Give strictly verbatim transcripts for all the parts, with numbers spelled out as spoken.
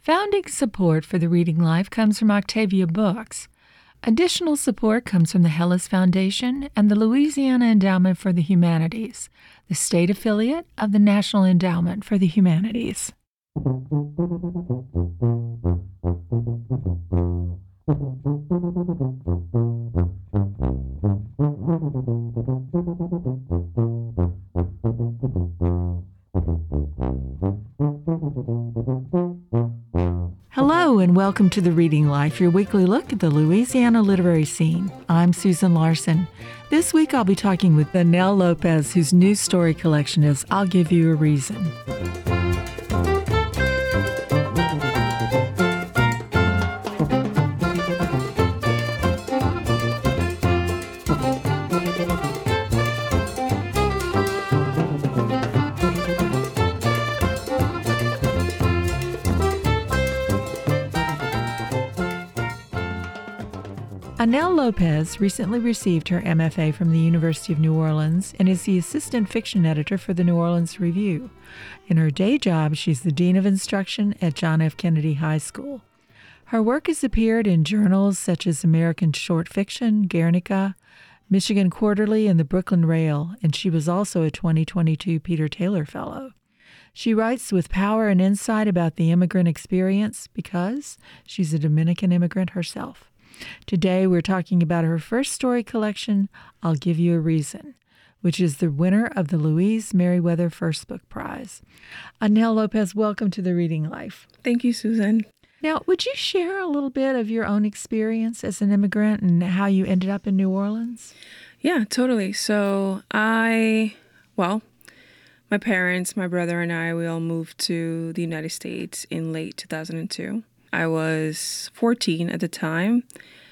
Founding support for the Reading Life comes from Octavia Books. Additional support comes from the Hellas Foundation and the Louisiana Endowment for the Humanities, the state affiliate of the National Endowment for the Humanities. Hello and welcome to The Reading Life, your weekly look at the Louisiana literary scene. I'm Susan Larson. This week I'll be talking with Anel Lopez, whose new story collection is I'll Give You a Reason. Anel Lopez recently received her M F A from the University of New Orleans and is the assistant fiction editor for the New Orleans Review. In her day job, she's the dean of instruction at John F. Kennedy High School. Her work has appeared in journals such as American Short Fiction, Guernica, Michigan Quarterly, and the Brooklyn Rail, and she was also a twenty twenty-two Peter Taylor Fellow. She writes with power and insight about the immigrant experience because she's a Dominican immigrant herself. Today, we're talking about her first story collection, I'll Give You a Reason, which is the winner of the Louise Meriwether First Book Prize. Anel Lopez, welcome to The Reading Life. Thank you, Susan. Now, would you share a little bit of your own experience as an immigrant and how you ended up in New Orleans? Yeah, totally. So I, well, my parents, my brother and I, we all moved to the United States in late two thousand two. I was fourteen at the time.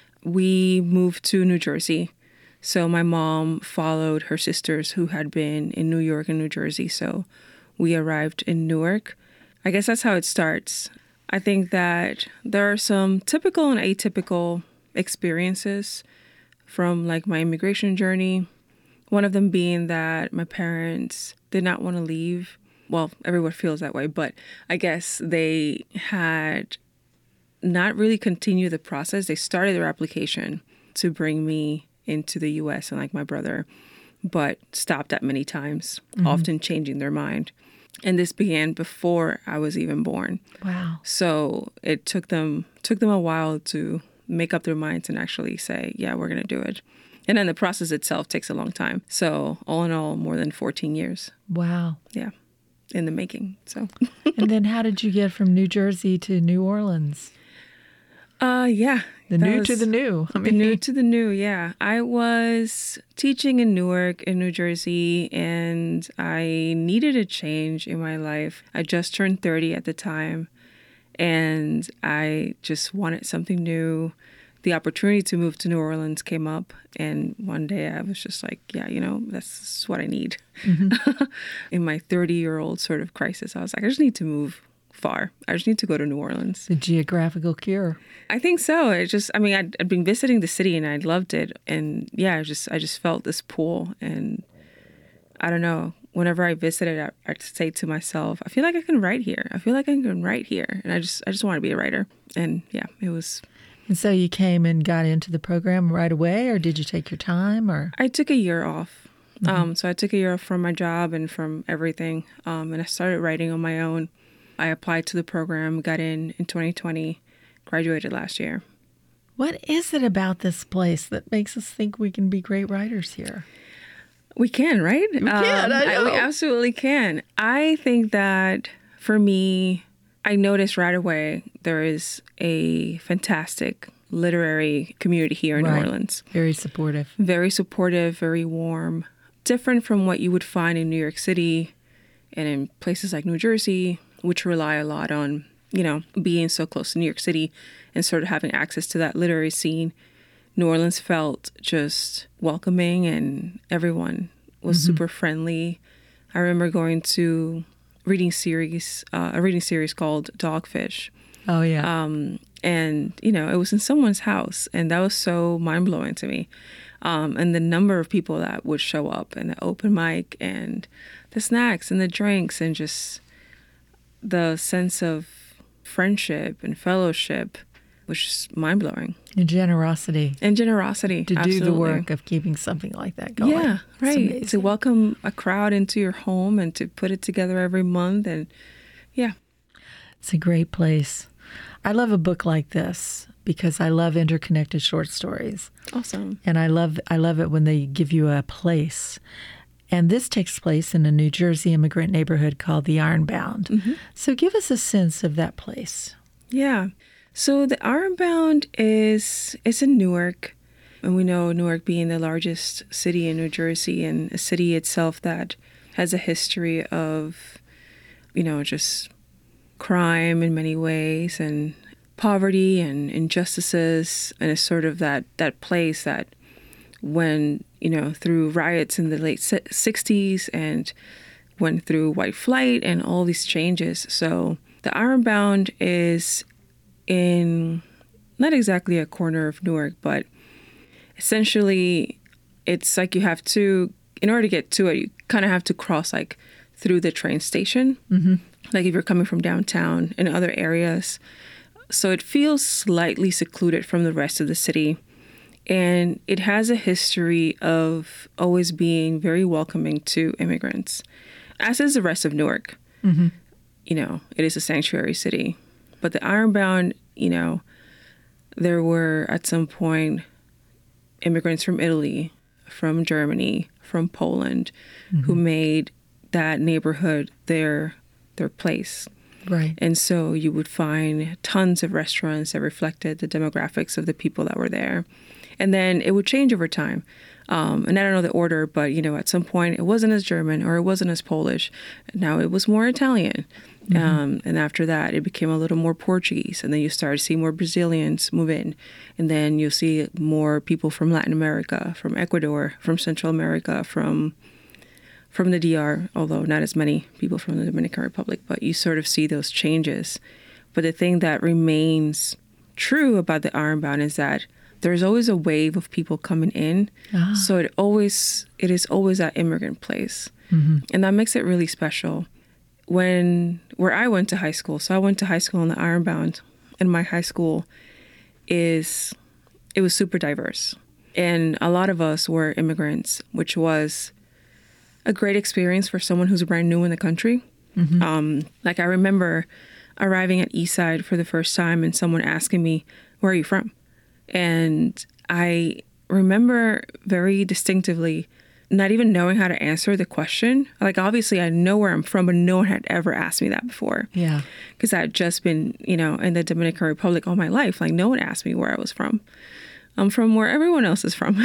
We moved to New Jersey. So my mom followed her sisters who had been in New York and New Jersey. So we arrived in Newark. I guess that's how it starts. I think that there are some typical and atypical experiences from like my immigration journey. One of them being that my parents did not want to leave. Well, everyone feels that way, but I guess they had not really continue the process. They started their application to bring me into the U S and like my brother, but stopped at many times, mm-hmm. often changing their mind. And this began before I was even born. Wow. So it took them took them a while to make up their minds and actually say, yeah, we're going to do it. And then the process itself takes a long time. So all in all, more than fourteen years. Wow. Yeah. In the making. So. And then how did you get from New Jersey to New Orleans? Uh, yeah. The new to the new. I mean, the new to the new, yeah. I was teaching in Newark, in New Jersey, and I needed a change in my life. I just turned thirty at the time, and I just wanted something new. The opportunity to move to New Orleans came up, and one day I was just like, yeah, you know, that's what I need. Mm-hmm. In my thirty-year-old sort of crisis, I was like, I just need to move far. I just need to go to New Orleans. The geographical cure. I think so. It just, I mean, I'd, I'd been visiting the city and I loved it. And yeah, I just, I just felt this pull. And I don't know, whenever I visited, I, I'd say to myself, I feel like I can write here. I feel like I can write here. And I just, I just want to be a writer. And yeah, it was. And so you came and got into the program right away, or did you take your time? Or I took a year off. Mm-hmm. Um, so I took a year off from my job and from everything. Um, and I started writing on my own. I applied to the program, got in in twenty twenty, graduated last year. What is it about this place that makes us think we can be great writers here? We can, right? We can, um, I know. I, we absolutely can. I think that for me, I noticed right away there is a fantastic literary community here in right. New Orleans. Very supportive. Very supportive, very warm. Different from what you would find in New York City and in places like New Jersey, which rely a lot on, you know, being so close to New York City and sort of having access to that literary scene. New Orleans felt just welcoming and everyone was mm-hmm. super friendly. I remember going to reading series, uh, a reading series called Dogfish. Oh, yeah. Um, and, you know, it was in someone's house and that was so mind-blowing to me. Um, and the number of people that would show up and the open mic and the snacks and the drinks and just the sense of friendship and fellowship, which is mind-blowing. And generosity. And generosity, To absolutely. do the work of keeping something like that going. Yeah, It's right. amazing. To welcome a crowd into your home and to put it together every month. And yeah. It's a great place. I love a book like this because I love interconnected short stories. Awesome. And I love I love it when they give you a place. And this takes place in a New Jersey immigrant neighborhood called the Ironbound. Mm-hmm. So give us a sense of that place. Yeah. So the Ironbound is it's in Newark. And we know Newark being the largest city in New Jersey, and a city itself that has a history of, you know, just crime in many ways and poverty and injustices. And it's sort of that, that place that when, you know, through riots in the late sixties and went through white flight and all these changes. So the Ironbound is in not exactly a corner of Newark, but essentially it's like you have to, in order to get to it, you kind of have to cross like through the train station. Mm-hmm. Like if you're coming from downtown and other areas. So it feels slightly secluded from the rest of the city. And it has a history of always being very welcoming to immigrants, as is the rest of Newark. Mm-hmm. You know, it is a sanctuary city. But the Ironbound, you know, there were at some point immigrants from Italy, from Germany, from Poland, mm-hmm. who made that neighborhood their their place. Right. And so you would find tons of restaurants that reflected the demographics of the people that were there. And then it would change over time. Um, and I don't know the order, but, you know, at some point it wasn't as German or it wasn't as Polish. Now it was more Italian. Mm-hmm. Um, and after that, it became a little more Portuguese. And then you started to see more Brazilians move in. And then you'll see more people from Latin America, from Ecuador, from Central America, from from the D R, although not as many people from the Dominican Republic. But you sort of see those changes. But the thing that remains true about the Ironbound is that there's always a wave of people coming in. Ah. So it always it is always that immigrant place. Mm-hmm. And that makes it really special. When where I went to high school, so I went to high school in the Ironbound, and my high school is it was super diverse. And a lot of us were immigrants, which was a great experience for someone who's brand new in the country. Mm-hmm. Um, like I remember arriving at Eastside for the first time and someone asking me, "Where are you from?" And I remember very distinctively not even knowing how to answer the question. Like, obviously, I know where I'm from, but no one had ever asked me that before. Yeah. Because I had just been, you know, in the Dominican Republic all my life. Like, no one asked me where I was from. I'm from where everyone else is from.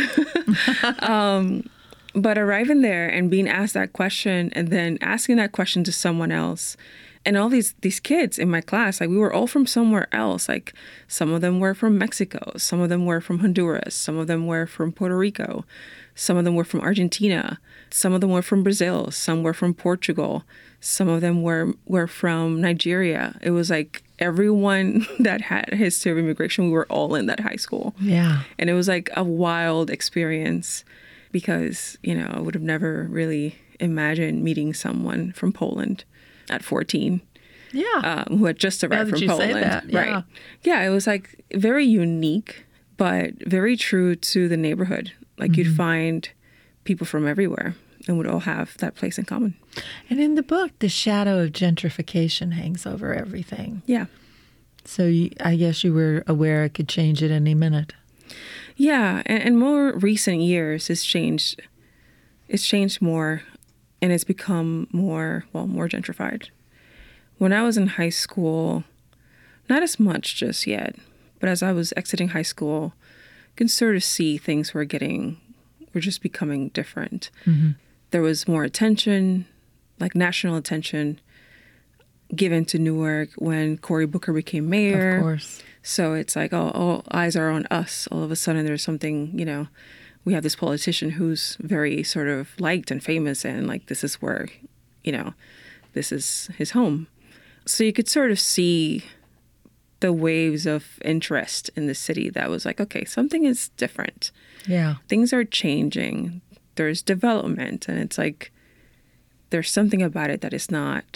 um, but arriving there and being asked that question and then asking that question to someone else, and all these these kids in my class, like we were all from somewhere else. Like some of them were from Mexico, some of them were from Honduras, some of them were from Puerto Rico, some of them were from Argentina, some of them were from Brazil, some were from Portugal, some of them were were from Nigeria. It was like everyone that had a history of immigration, we were all in that high school. Yeah. And it was like a wild experience because, you know, I would have never really imagined meeting someone from Poland at fourteen, yeah, um, who had just arrived from Poland, say that. Yeah. Right? Yeah, it was like very unique, but very true to the neighborhood. Like mm-hmm. you'd find people from everywhere, and would all have that place in common. And in the book, the shadow of gentrification hangs over everything. Yeah. So you, I guess you were aware it could change at any minute. Yeah, and in more recent years, it's changed. It's changed more. And it's become more, well, more gentrified. When I was in high school, not as much just yet, but as I was exiting high school, you can sort of see things were getting, were just becoming different. Mm-hmm. There was more attention, like national attention, given to Newark when Cory Booker became mayor. Of course. So it's like, oh, all eyes are on us. All of a sudden there's something, you know, we have this politician who's very sort of liked and famous, and like this is where, you know, this is his home. So you could sort of see the waves of interest in the city that was like, okay, something is different. Yeah. Things are changing. There's development, and it's like there's something about it that is not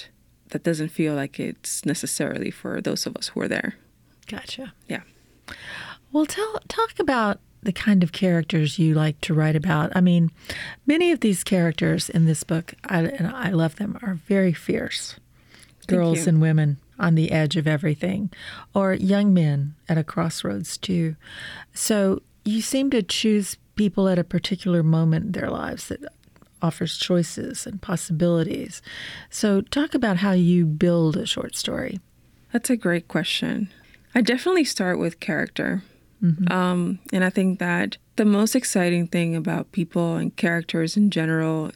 that doesn't feel like it's necessarily for those of us who are there. Gotcha. Yeah. Well, tell talk about the kind of characters you like to write about. I mean, many of these characters in this book, I, and I love them, are very fierce. Girls and women on the edge of everything, or young men at a crossroads too. So you seem to choose people at a particular moment in their lives that offers choices and possibilities. So talk about how you build a short story. That's a great question. I definitely start with character. Mm-hmm. Um, and I think that the most exciting thing about people and characters in general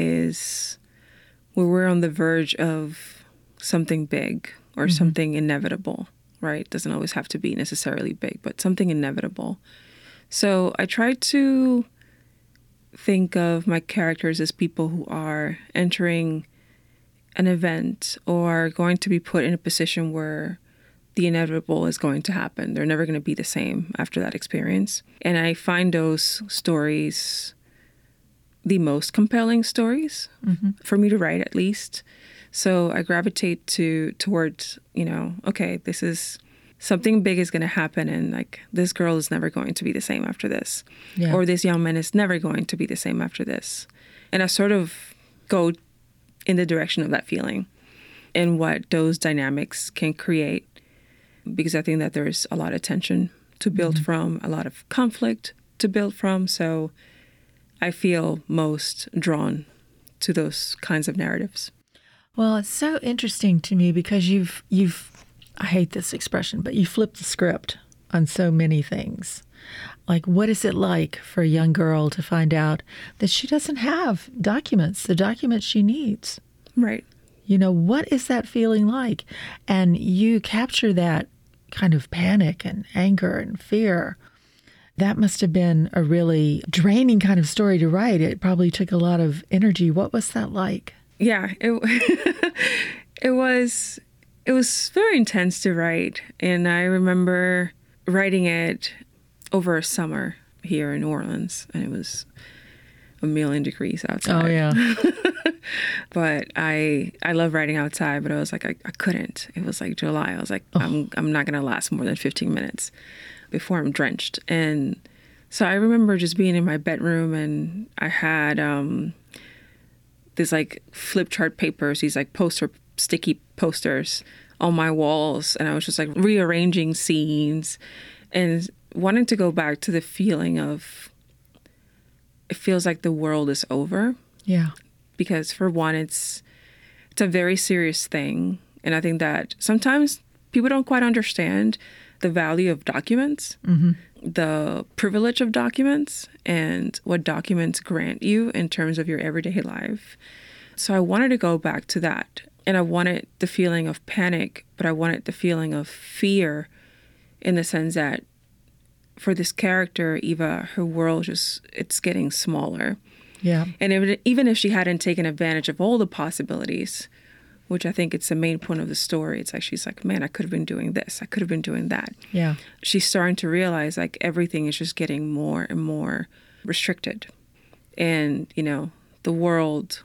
is when we're on the verge of something big or mm-hmm. something inevitable, right? It doesn't always have to be necessarily big, but something inevitable. So I try to think of my characters as people who are entering an event or going to be put in a position where the inevitable is going to happen. They're never going to be the same after that experience. And I find those stories the most compelling stories mm-hmm. for me to write, at least. So I gravitate to towards, you know, okay, this is something big is going to happen, and like this girl is never going to be the same after this, yeah. or this young man is never going to be the same after this. And I sort of go in the direction of that feeling and what those dynamics can create, because I think that there's a lot of tension to build mm-hmm. from, a lot of conflict to build from. So I feel most drawn to those kinds of narratives. Well, it's so interesting to me because you've, you've, I hate this expression, but you flipped the script on so many things. Like, what is it like for a young girl to find out that she doesn't have documents, the documents she needs? Right. You know, what is that feeling like? And you capture that kind of panic and anger and fear. That must have been a really draining kind of story to write. It probably took a lot of energy. What was that like? Yeah, it it was it was very intense to write. And I remember writing it over a summer here in New Orleans, and it was a million degrees outside. Oh, yeah. But I I love writing outside, but I was like, I, I couldn't. It was like July. I was like, oh. I'm I'm not going to last more than fifteen minutes before I'm drenched. And so I remember just being in my bedroom, and I had um, these like flip chart papers, these like poster, sticky posters on my walls. And I was just like rearranging scenes and wanting to go back to the feeling of, it feels like the world is over. Yeah. Because for one, it's it's a very serious thing. And I think that sometimes people don't quite understand the value of documents, mm-hmm. the privilege of documents, and what documents grant you in terms of your everyday life. So I wanted to go back to that. And I wanted the feeling of panic, but I wanted the feeling of fear in the sense that for this character, Eva, her world just, it's getting smaller. Yeah. And if, even if she hadn't taken advantage of all the possibilities, which I think it's the main point of the story, it's like she's like, man, I could have been doing this. I could have been doing that. Yeah. She's starting to realize like everything is just getting more and more restricted. And, you know, the world,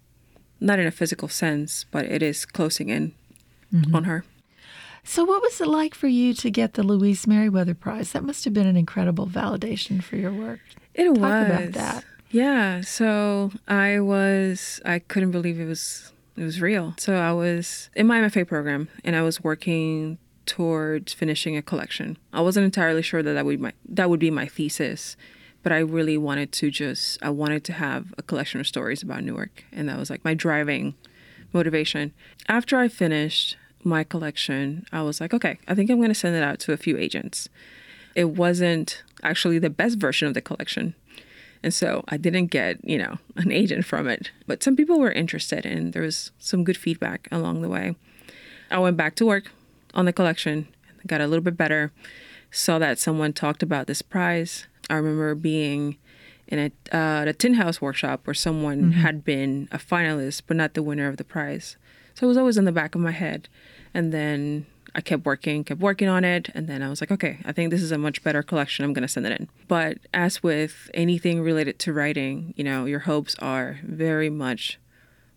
not in a physical sense, but it is closing in mm-hmm. on her. So what was it like for you to get the Louise Meriwether Prize? That must have been an incredible validation for your work. It Talk was. about that. Yeah. So I was, I couldn't believe it was, it was real. So I was in my M F A program, and I was working towards finishing a collection. I wasn't entirely sure that that would be my, that would be my thesis, but I really wanted to just, I wanted to have a collection of stories about Newark. And that was like my driving motivation. After I finished my collection, I was like, okay, I think I'm going to send it out to a few agents. It wasn't actually the best version of the collection. And so I didn't get, you know, an agent from it. But some people were interested, and there was some good feedback along the way. I went back to work on the collection, got a little bit better, saw that someone talked about this prize. I remember being in a uh, the Tin House workshop where someone mm-hmm. had been a finalist, but not the winner of the prize. So it was always in the back of my head. And then I kept working, kept working on it. And then I was like, okay, I think this is a much better collection. I'm going to send it in. But as with anything related to writing, you know, your hopes are very much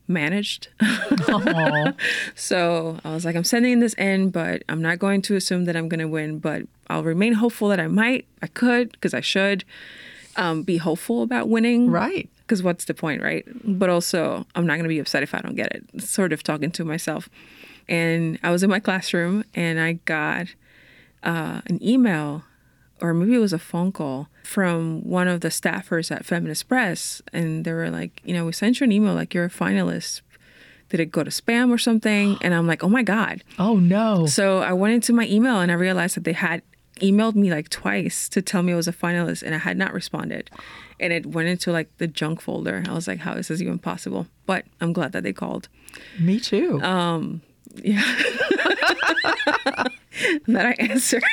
managed. Aw. So I was like, I'm sending this in, but I'm not going to assume that I'm going to win, but I'll remain hopeful that I might, I could, because I should um, be hopeful about winning. Right. Because what's the point, right? But also, I'm not going to be upset if I don't get it. Sort of talking to myself. And I was in my classroom and I got uh, an email, or maybe it was a phone call from one of the staffers at Feminist Press. And they were like, you know, we sent you an email like you're a finalist. Did it go to spam or something? And I'm like, oh my God. Oh, no. So I went into my email and I realized that they had emailed me like twice to tell me I was a finalist, and I had not responded. And it went into like the junk folder. I was like, how is this even possible? But I'm glad that they called. Me too. Um, yeah. That I answered.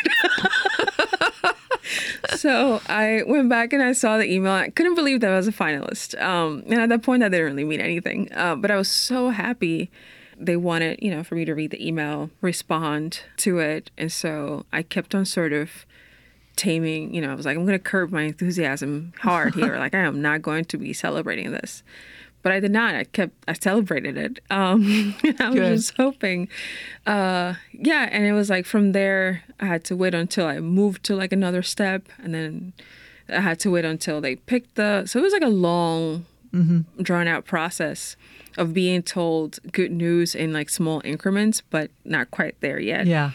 So I went back and I saw the email. I couldn't believe that I was a finalist. Um, and at that point, that didn't really mean anything. Uh, but I was so happy. They wanted, you know, for me to read the email, respond to it. And so I kept on sort of taming, you know, I was like, I'm going to curb my enthusiasm hard here. Like, I am not going to be celebrating this. But I did not. I kept, I celebrated it. Um, I was Good. just hoping. Uh, yeah. And it was like from there, I had to wait until I moved to like another step. And then I had to wait until they picked the, so it was like a long, mm-hmm. drawn out process of being told good news in like small increments, but not quite there yet. Yeah.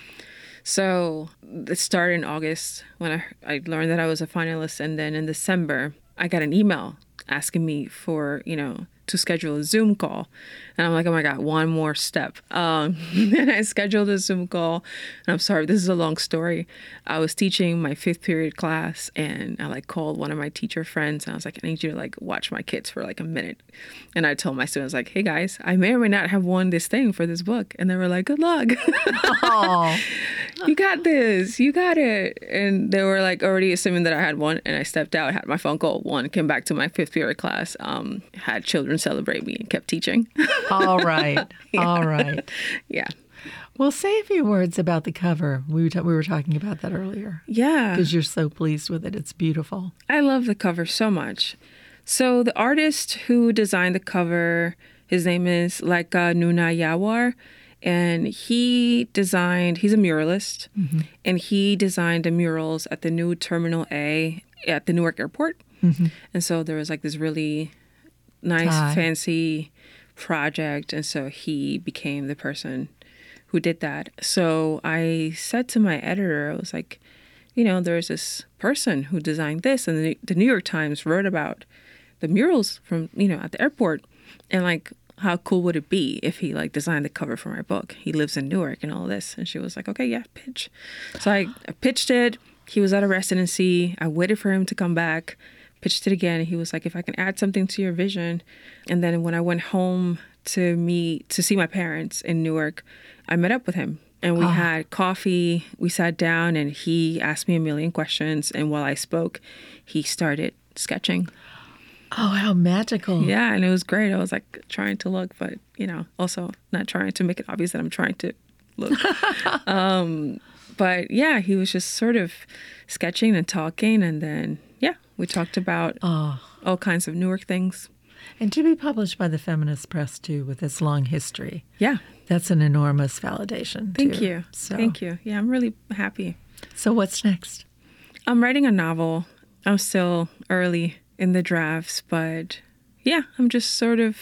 So it started in August when I, I learned that I was a finalist. And then in December, I got an email asking me for, you know, to schedule a Zoom call. And I'm like, oh my God, one more step. Um, and I scheduled a Zoom call. And I'm sorry, this is a long story. I was teaching my fifth period class and I like called one of my teacher friends and I was like, I need you to like watch my kids for like a minute. And I told my students like, hey guys, I may or may not have won this thing for this book. And they were like, good luck. Oh. You got this. You got it. And they were like already assuming that I had won. And I stepped out, had my phone call, won, came back to my fifth period class, um, had children celebrate me and kept teaching. All right. Yeah. All right. Yeah. Well, say a few words about the cover. We were, ta- we were talking about that earlier. Yeah. Because you're so pleased with it. It's beautiful. I love the cover so much. So the artist who designed the cover, his name is Laika Nuna Yawar. And he designed, he's a muralist, mm-hmm. and he designed the murals at the new Terminal A at the Newark Airport. Mm-hmm. And so there was like this really nice, Tie. fancy project. And so he became the person who did that. So I said to my editor, I was like, you know, there's this person who designed this. And the, the New York Times wrote about the murals from, you know, at the airport. And like, how cool would it be if he like designed the cover for my book? He lives in Newark and all this. And she was like, okay, yeah, pitch. So I, I pitched it. He was at a residency. I waited for him to come back, pitched it again. He was like, if I can add something to your vision. And then when I went home to meet, to see my parents in Newark, I met up with him and we oh. had coffee. We sat down and he asked me a million questions. And while I spoke, he started sketching. Oh, how magical. Yeah, and it was great. I was like trying to look, but, you know, also not trying to make it obvious that I'm trying to look. um, but yeah, he was just sort of sketching and talking. And then, yeah, we talked about oh. all kinds of Newark things. And to be published by the Feminist Press, too, with its long history. Yeah. That's an enormous validation, Thank too. you. So. Thank you. Yeah, I'm really happy. So what's next? I'm writing a novel. I'm still early in the drafts, but yeah, I'm just sort of,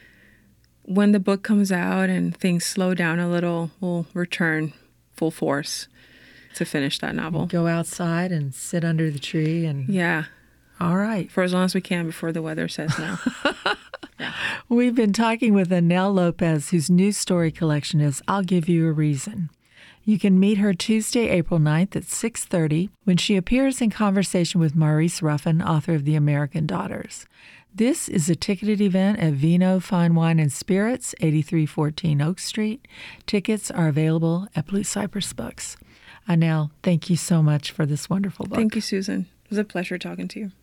when the book comes out and things slow down a little, we'll return full force to finish that novel. Go outside and sit under the tree and... Yeah. All right. For as long as we can before the weather says no. Yeah. We've been talking with Anel Lopez, whose new story collection is I'll Give You a Reason. You can meet her Tuesday, April ninth at six thirty when she appears in conversation with Maurice Ruffin, author of The American Daughters. This is a ticketed event at Vino Fine Wine and Spirits, eighty-three fourteen Oak Street. Tickets are available at Blue Cypress Books. Anel, thank you so much for this wonderful book. Thank you, Susan. It was a pleasure talking to you.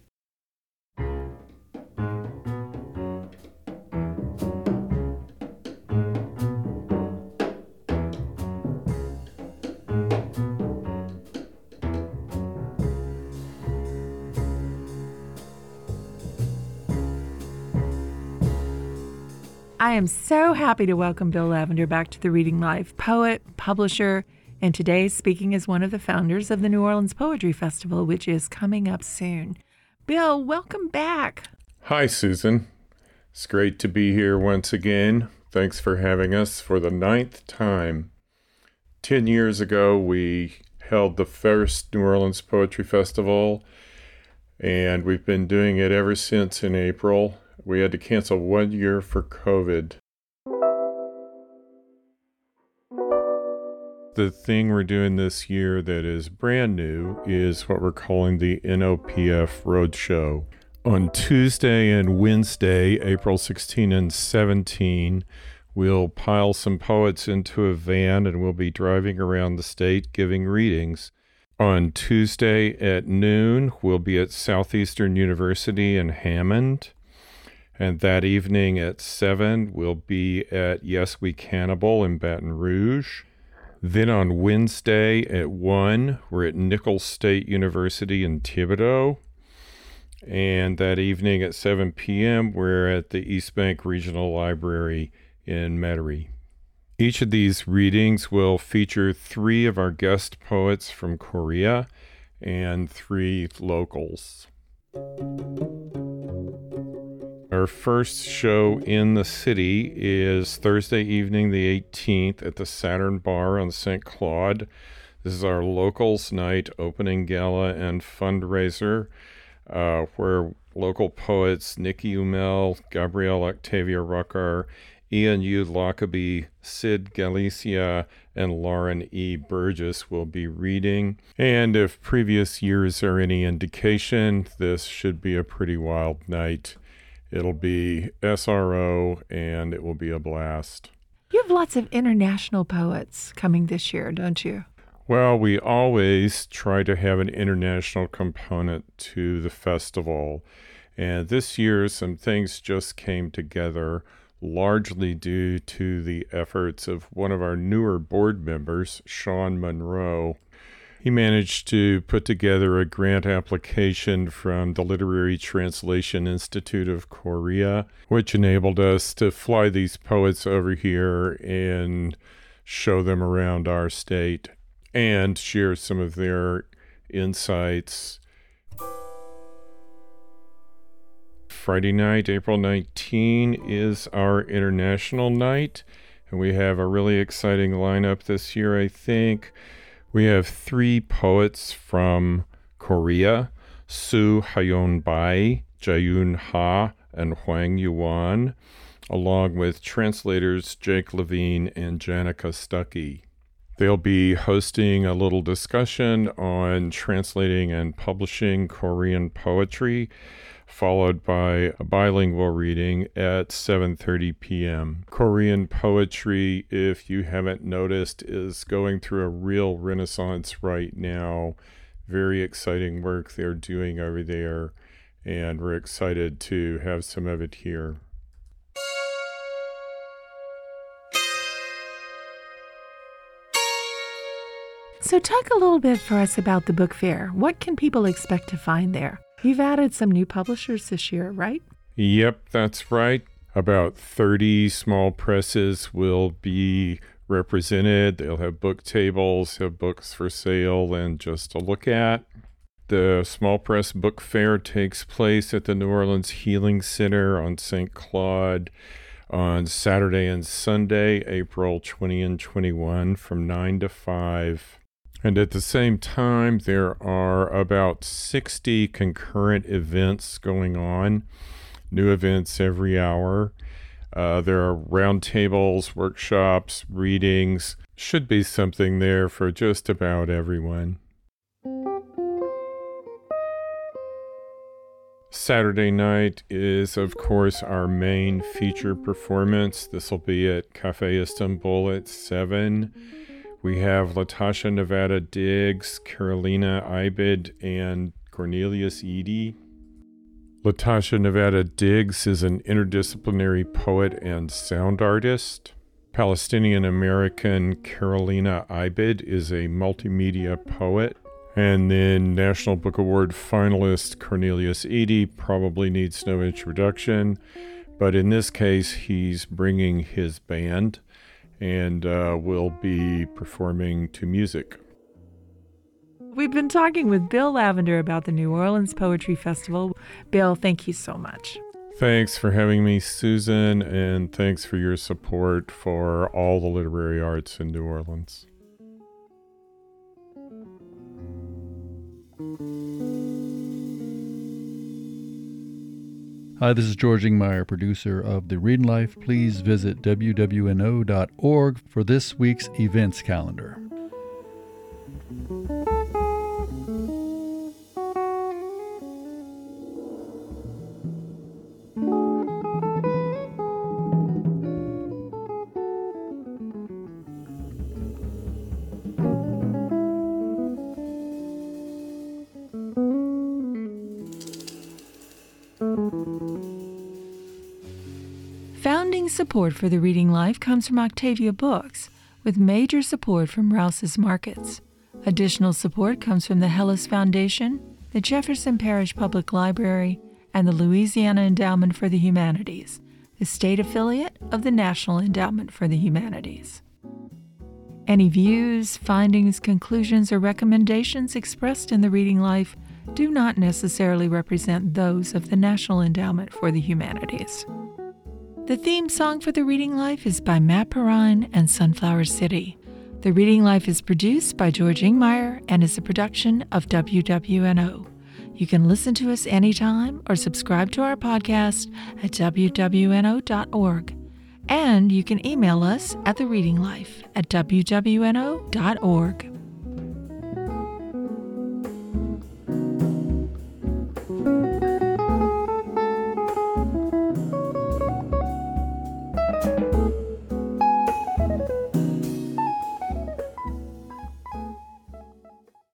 I am so happy to welcome Bill Lavender back to the Reading Life, poet, publisher, and today speaking as one of the founders of the New Orleans Poetry Festival, which is coming up soon. Bill, welcome back. Hi, Susan. It's great to be here once again. Thanks for having us for the ninth time. Ten years ago, we held the first New Orleans Poetry Festival, and we've been doing it ever since in April. We had to cancel one year for COVID. The thing we're doing this year that is brand new is what we're calling the N O P F Roadshow. On Tuesday and Wednesday, April sixteenth and seventeenth, we'll pile some poets into a van and we'll be driving around the state giving readings. On Tuesday at noon, we'll be at Southeastern University in Hammond. And that evening at seven, we'll be at Yes We Cannibal in Baton Rouge. Then on Wednesday at one, we're at Nicholls State University in Thibodaux. And that evening at seven p.m., we're at the East Bank Regional Library in Metairie. Each of these readings will feature three of our guest poets from Korea and three locals. Our first show in the city is Thursday evening, the eighteenth, at the Saturn Bar on Saint Claude. This is our locals night, opening gala and fundraiser, uh, where local poets Nikki Umel, Gabrielle Octavia Rucker, Ian U. Lockaby, Sid Galicia, and Lauren E. Burgess will be reading. And if previous years are any indication, this should be a pretty wild night. It'll be S R O, and it will be a blast. You have lots of international poets coming this year, don't you? Well, we always try to have an international component to the festival. And this year, some things just came together, largely due to the efforts of one of our newer board members, Sean Monroe. He managed to put together a grant application from the Literary Translation Institute of Korea, which enabled us to fly these poets over here and show them around our state and share some of their insights. Friday night, April nineteenth, is our international night, and we have a really exciting lineup this year, I think. We have three poets from Korea, Soo Hayon Bai, Jaeyoon Ha, and Hwang Yuan, along with translators Jake Levine and Janica Stuckey. They'll be hosting a little discussion on translating and publishing Korean poetry, followed by a bilingual reading at seven thirty p.m. Korean poetry, if you haven't noticed, is going through a real renaissance right now. Very exciting work they're doing over there, and we're excited to have some of it here. So talk a little bit for us about the book fair. What can people expect to find there? You've added some new publishers this year, right? Yep, that's right. About thirty small presses will be represented. They'll have book tables, have books for sale, and just to look at. The Small Press Book Fair takes place at the New Orleans Healing Center on Saint Claude on Saturday and Sunday, April twentieth and twenty-first, from nine to five. And at the same time, there are about sixty concurrent events going on, new events every hour. Uh, there are roundtables, workshops, readings. Should be something there for just about everyone. Saturday night is, of course, our main feature performance. This will be at Cafe Istanbul at seven. We have Latasha Nevada Diggs, Carolina Ibid, and Cornelius Eady. Latasha Nevada Diggs is an interdisciplinary poet and sound artist. Palestinian-American Carolina Ibid is a multimedia poet. And then National Book Award finalist Cornelius Eady probably needs no introduction. But in this case, he's bringing his band and uh, will be performing to music. We've been talking with Bill Lavender about the New Orleans Poetry Festival. Bill, thank you so much. Thanks for having me, Susan, and thanks for your support for all the literary arts in New Orleans. Hi, this is George Ingmeyer, producer of The Reading Life. Please visit W W N O dot org for this week's events calendar. Founding support for the Reading Life comes from Octavia Books, with major support from Rouse's Markets. Additional support comes from the Hellis Foundation, the Jefferson Parish Public Library, and the Louisiana Endowment for the Humanities, the state affiliate of the National Endowment for the Humanities. Any views, findings, conclusions, or recommendations expressed in the Reading Life do not necessarily represent those of the National Endowment for the Humanities. The theme song for The Reading Life is by Matt Perrine and Sunflower City. The Reading Life is produced by George Ingmeyer and is a production of W W N O. You can listen to us anytime or subscribe to our podcast at W W N O dot org. And you can email us at The Reading Life at W W N O dot org.